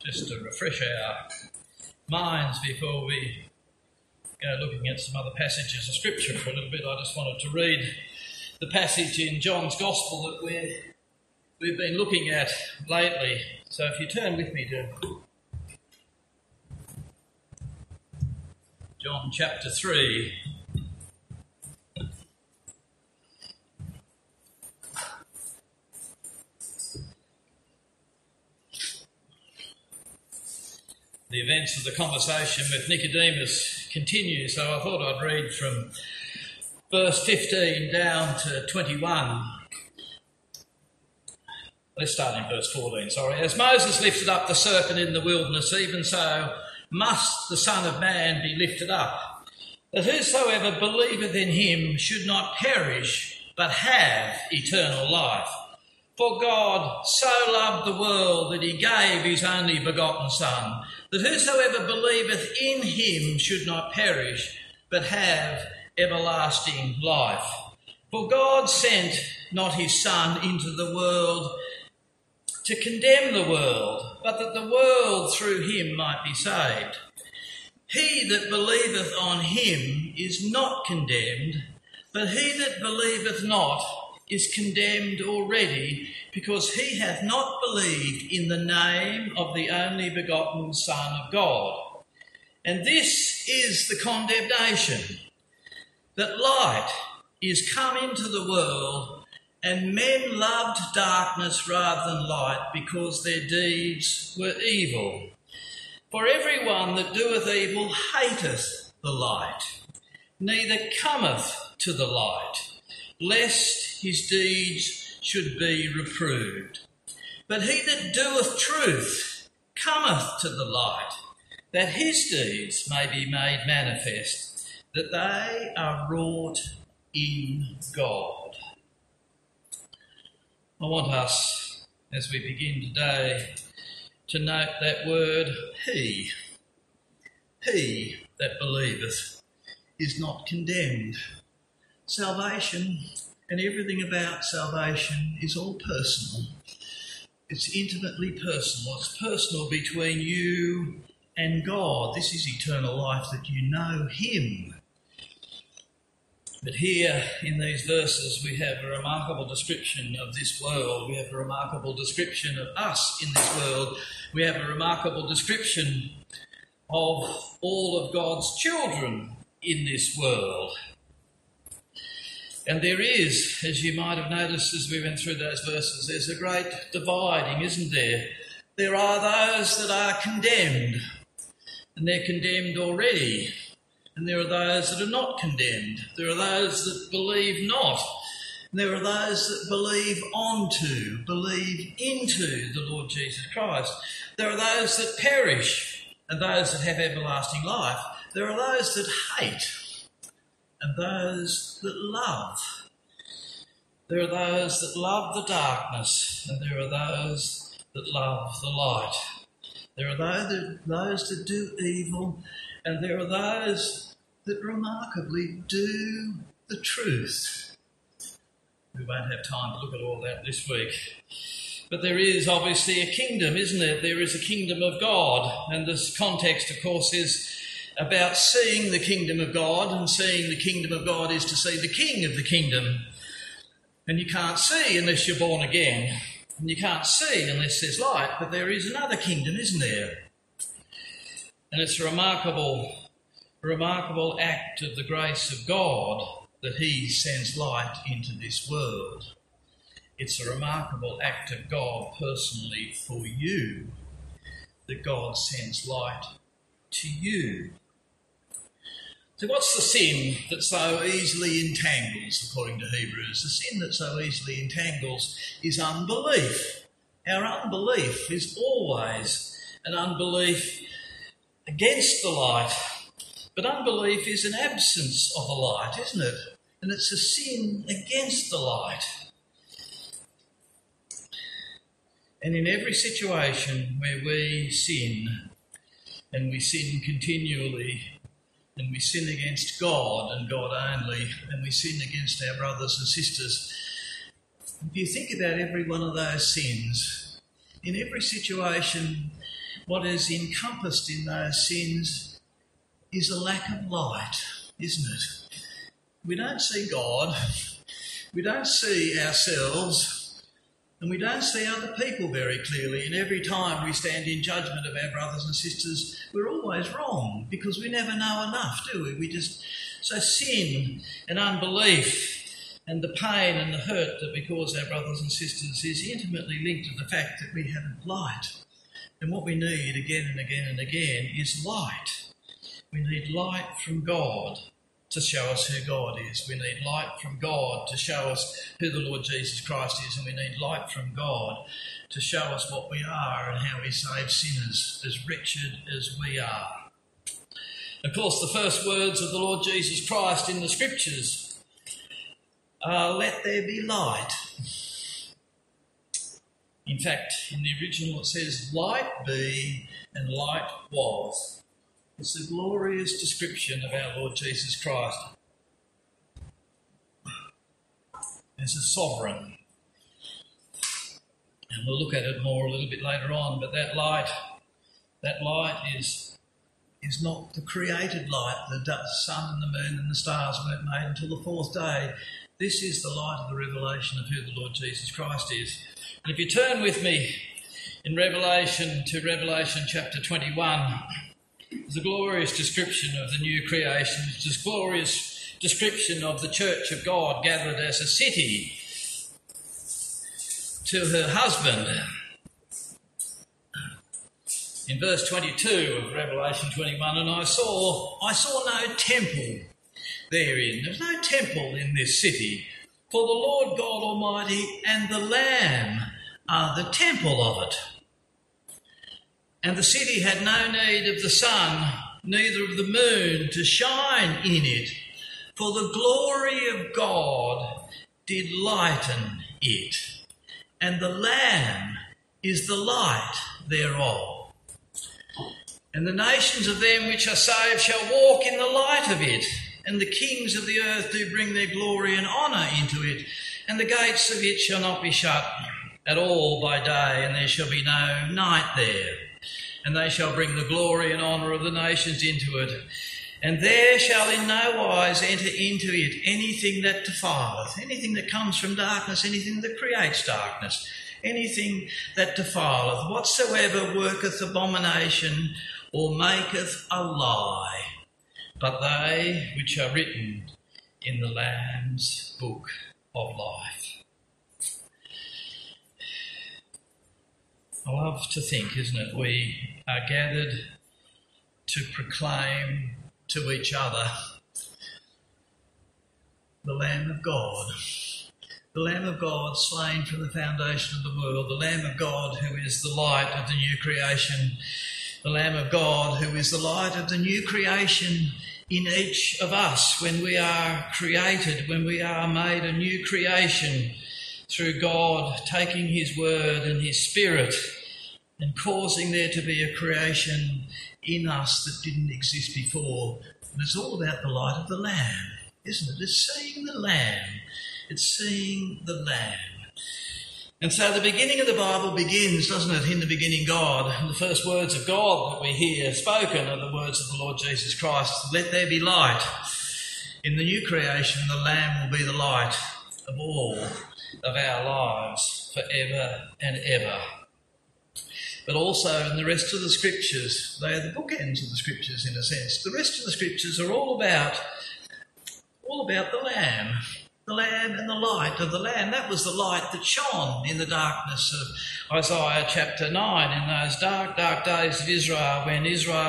just to refresh our minds before we go looking at some other passages of Scripture for a little bit, I just wanted to read the passage in John's Gospel that we've been looking at lately. So if you turn with me to John chapter 3. The events of the conversation with Nicodemus continue, so I thought I'd read from verse 15 down to 21. Let's start in verse 14, As Moses lifted up the serpent in the wilderness, even so must the Son of Man be lifted up, that whosoever believeth in him should not perish, but have eternal life. For God so loved the world that he gave his only begotten Son, that whosoever believeth in him should not perish, but have everlasting life. For God sent not his Son into the world to condemn the world, but that the world through him might be saved. He that believeth on him is not condemned, but he that believeth not is condemned already, because he hath not believed in the name of the only begotten Son of God. And this is the condemnation, that light is come into the world, and men loved darkness rather than light, because their deeds were evil. For everyone that doeth evil hateth the light, neither cometh to the light, lest his deeds should be reproved. But he that doeth truth cometh to the light, that his deeds may be made manifest, that they are wrought in God. I want us, as we begin today, to note that word, he. He that believeth is not condemned. Salvation and everything about salvation is all personal. It's intimately personal. It's personal between you and God. This is eternal life, that you know him. But here in these verses we have a remarkable description of this world. We have a remarkable description of us in this world. We have a remarkable description of all of God's children in this world. And there is, as you might have noticed as we went through those verses, there's a great dividing, isn't there? There are those that are condemned, and they're condemned already. And there are those that are not condemned. There are those that believe not. And there are those that believe into the Lord Jesus Christ. There are those that perish and those that have everlasting life. There are those that hate and those that love. There are those that love the darkness, and there are those that love the light. There are those that do evil, and there are those that remarkably do the truth. We won't have time to look at all that this week. But there is obviously a kingdom, isn't there? There is a kingdom of God, and this context, of course, is about seeing the kingdom of God, and seeing the kingdom of God is to see the king of the kingdom. And you can't see unless you're born again, and you can't see unless there's light, but there is another kingdom, isn't there? And it's a remarkable act of the grace of God that he sends light into this world. It's a remarkable act of God personally for you, that God sends light to you. So what's the sin that so easily entangles, according to Hebrews? The sin that so easily entangles is unbelief. Our unbelief is always an unbelief against the light. But unbelief is an absence of the light, isn't it? And it's a sin against the light. And in every situation where we sin, and we sin continually, and we sin against God and God only, and we sin against our brothers and sisters, if you think about every one of those sins, in every situation what is encompassed in those sins is a lack of light, isn't it? We don't see God, we don't see ourselves, and we don't see other people very clearly. And every time we stand in judgment of our brothers and sisters, we're always wrong because we never know enough, do we? So sin and unbelief and the pain and the hurt that we cause our brothers and sisters is intimately linked to the fact that we haven't light. And what we need again and again and again is light. We need light from God to show us who God is. We need light from God to show us who the Lord Jesus Christ is. And we need light from God to show us what we are and how we save sinners as wretched as we are. Of course, the first words of the Lord Jesus Christ in the Scriptures let there be light. In fact, in the original it says, light be, and light was. It's a glorious description of our Lord Jesus Christ as a sovereign. And we'll look at it more a little bit later on, but that light is not the created light. The sun and the moon and the stars weren't made until the fourth day. This is the light of the revelation of who the Lord Jesus Christ is. And if you turn with me in Revelation to Revelation chapter 21, there's a glorious description of the new creation. It's a glorious description of the church of God gathered as a city to her husband. In verse 22 of Revelation 21, and I saw no temple therein. There's no temple in this city, for the Lord God Almighty and the Lamb are the temple of it. And the city had no need of the sun, neither of the moon to shine in it, for the glory of God did lighten it, and the Lamb is the light thereof. And the nations of them which are saved shall walk in the light of it, and the kings of the earth do bring their glory and honour into it, and the gates of it shall not be shut at all by day, and there shall be no night there. And they shall bring the glory and honour of the nations into it, and there shall in no wise enter into it anything that defileth, anything that comes from darkness, anything that creates darkness, anything that defileth, whatsoever worketh abomination or maketh a lie, but they which are written in the Lamb's book of life. I love to think, isn't it, we are gathered to proclaim to each other the Lamb of God. The Lamb of God slain from the foundation of the world. The Lamb of God who is the light of the new creation. The Lamb of God who is the light of the new creation in each of us when we are created, when we are made a new creation through God taking his word and his spirit and causing there to be a creation in us that didn't exist before. And it's all about the light of the Lamb, isn't it? It's seeing the Lamb. It's seeing the Lamb. And so the beginning of the Bible begins, doesn't it? In the beginning, God. And the first words of God that we hear spoken are the words of the Lord Jesus Christ. Let there be light. In the new creation, the Lamb will be the light of all of our lives forever and ever. But also in the rest of the Scriptures, they are the bookends of the Scriptures in a sense. The rest of the Scriptures are all about the Lamb. The Lamb and the light of the Lamb. That was the light that shone in the darkness of Isaiah chapter 9 in those dark, dark days of Israel when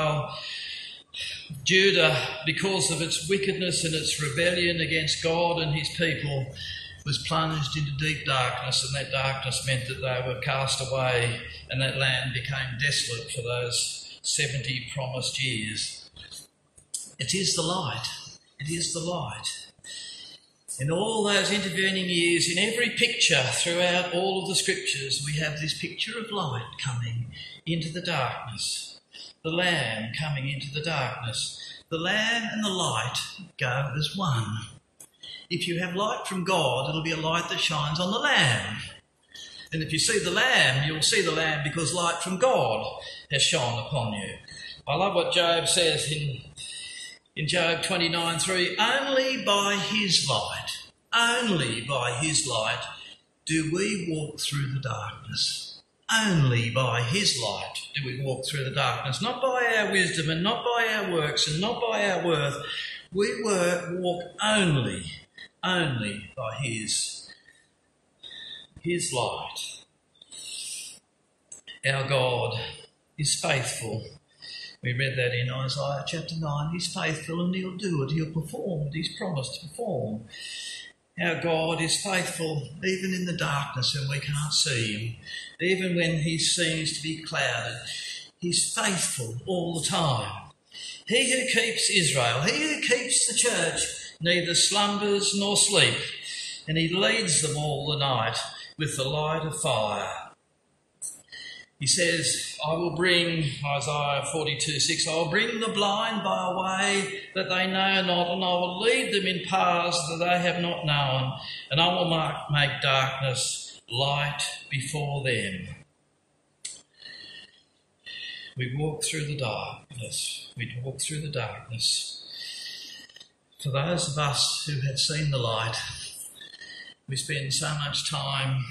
Judah, because of its wickedness and its rebellion against God and his people, was plunged into deep darkness, and that darkness meant that they were cast away and that land became desolate for those 70 promised years. It is the light. It is the light. In all those intervening years, in every picture throughout all of the Scriptures, we have this picture of light coming into the darkness. The Lamb coming into the darkness. The Lamb and the light go as one. If you have light from God, it'll be a light that shines on the Lamb. And if you see the Lamb, you'll see the Lamb because light from God has shone upon you. I love what Job says in Job 29:3, only by his light do we walk through the darkness. Only by his light do we walk through the darkness, not by our wisdom and not by our works and not by our worth. We walk only by his light. Our God is faithful. We read that in Isaiah chapter 9. He's faithful and he'll do it. He'll perform what he's promised to perform. Our God is faithful even in the darkness when we can't see him. Even when he seems to be clouded. He's faithful all the time. He who keeps Israel, he who keeps the church, neither slumbers nor sleep. And he leads them all the night with the light of fire. He says, I will bring, Isaiah 42:6, I will bring the blind by a way that they know not, and I will lead them in paths that they have not known, and I will make darkness light before them. We walk through the darkness. We walk through the darkness. For those of us who had seen the light, we spend so much time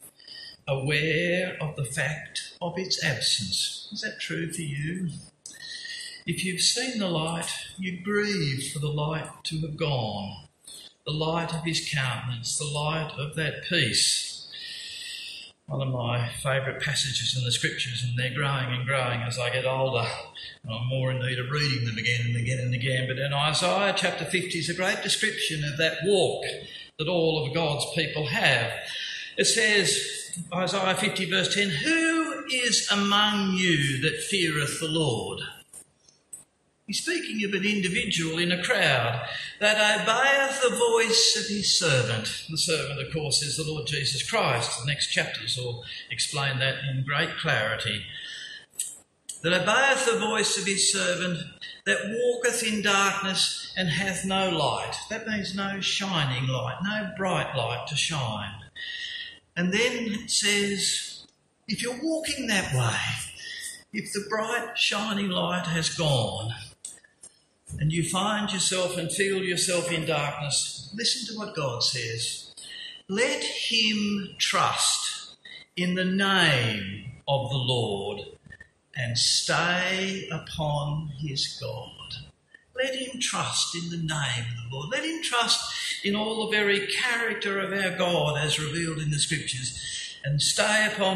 aware of the fact of its absence. Is that true for you? If you've seen the light, you grieve for the light to have gone, the light of his countenance, the light of that peace. One of my favourite passages in the scriptures, and they're growing and growing as I get older, and I'm more in need of reading them again and again and again. But in Isaiah chapter 50 is a great description of that walk that all of God's people have. It says, Isaiah 50 verse 10, who is among you that feareth the Lord? He's speaking of an individual in a crowd that obeyeth the voice of his servant. The servant, of course, is the Lord Jesus Christ. The next chapters will explain that in great clarity. That obeyeth the voice of his servant, that walketh in darkness and hath no light. That means no shining light, no bright light to shine. And then it says, if you're walking that way, if the bright shining light has gone and you find yourself and feel yourself in darkness, listen to what God says. Let him trust in the name of the Lord and stay upon his God. Let him trust in the name of the Lord. Let him trust in all the very character of our God as revealed in the scriptures, and stay upon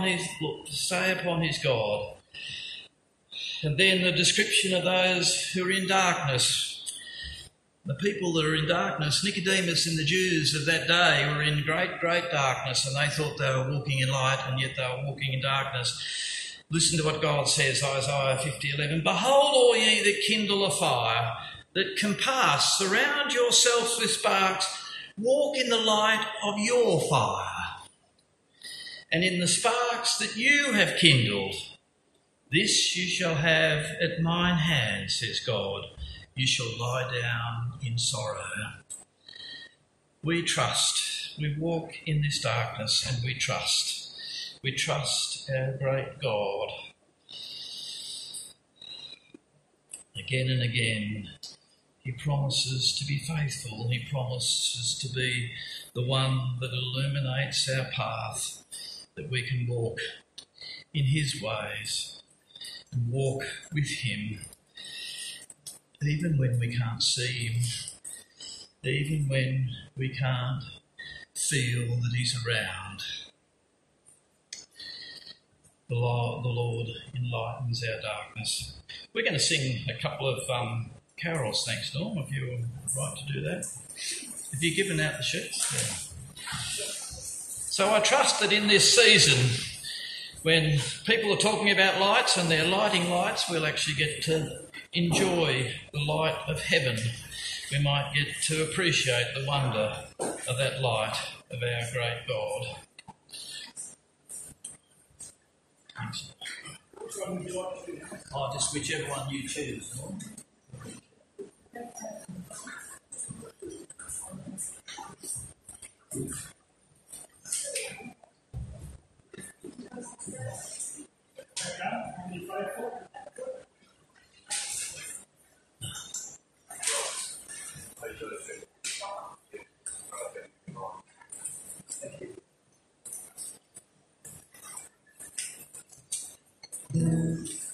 his God. And then the description of those who are in darkness. The people that are in darkness, Nicodemus and the Jews of that day were in great, great darkness, and they thought they were walking in light, and yet they were walking in darkness. Listen to what God says, Isaiah 50:11. Behold, all ye that kindle a fire, that compass, surround yourselves with sparks, walk in the light of your fire. And in the sparks that you have kindled, this you shall have at mine hand, says God. You shall lie down in sorrow. We trust. We walk in this darkness and we trust. We trust our great God. Again and again, he promises to be faithful. He promises to be the one that illuminates our path, that we can walk in his ways and walk with him, even when we can't see him, even when we can't feel that he's around. The Lord enlightens our darkness. We're going to sing a couple of carols, thanks, Norm, if you're right to do that. Have you given out the sheets? Yeah. So I trust that in this season, when people are talking about lights and they're lighting lights, we'll actually get to enjoy the light of heaven. We might get to appreciate the wonder of that light of our great God. Thanks. Which one would you like to do? Oh, just whichever one you choose, Norm. Amen.